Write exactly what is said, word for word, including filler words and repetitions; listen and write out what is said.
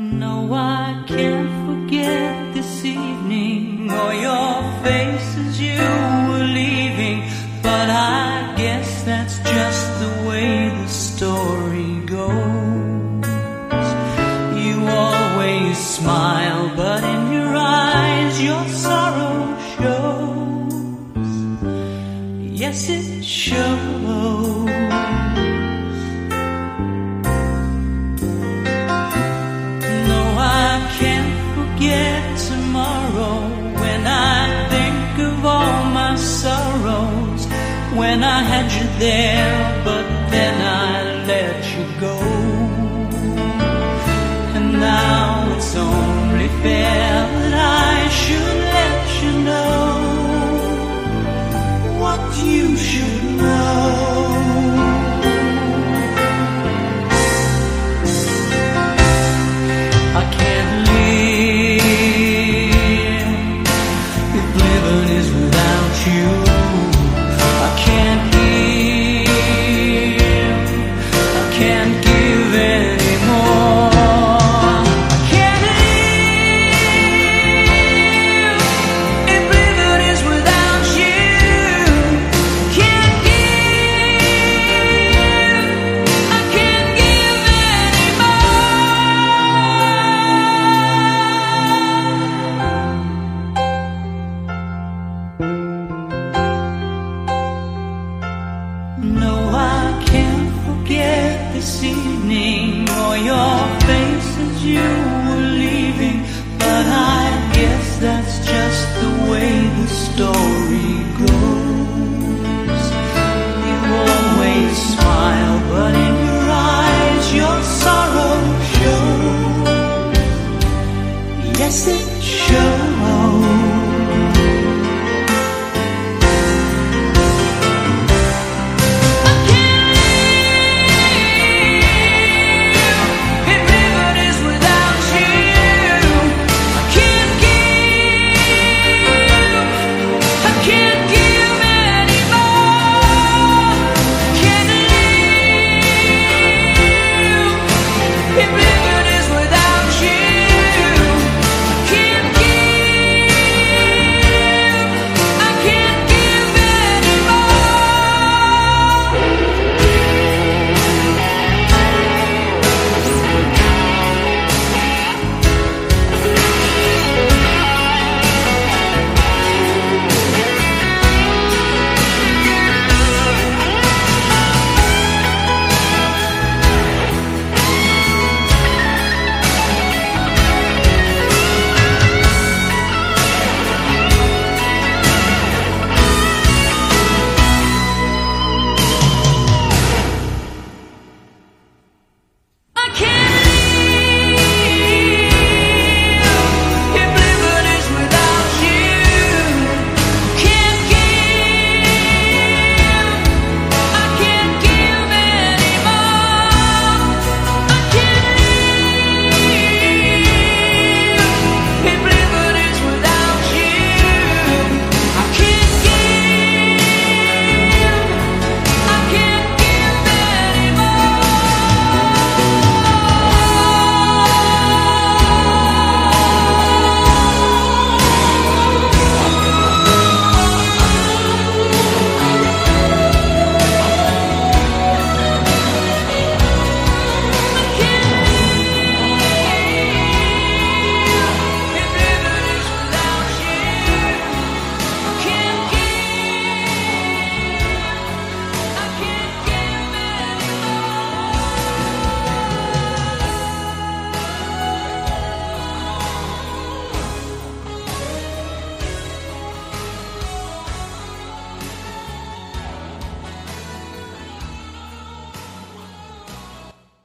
No, I can't forget this evening or your face as you were leaving, but I guess that's just the way the story goes. You always smile, but in your eyes your sorrow shows. Yes, it shows. Forget tomorrow when I think of all my sorrows. When I had you there, but then I let you go. And now it's only fair that I should let you know what you should know. I can't No, I can't forget this evening or your face as you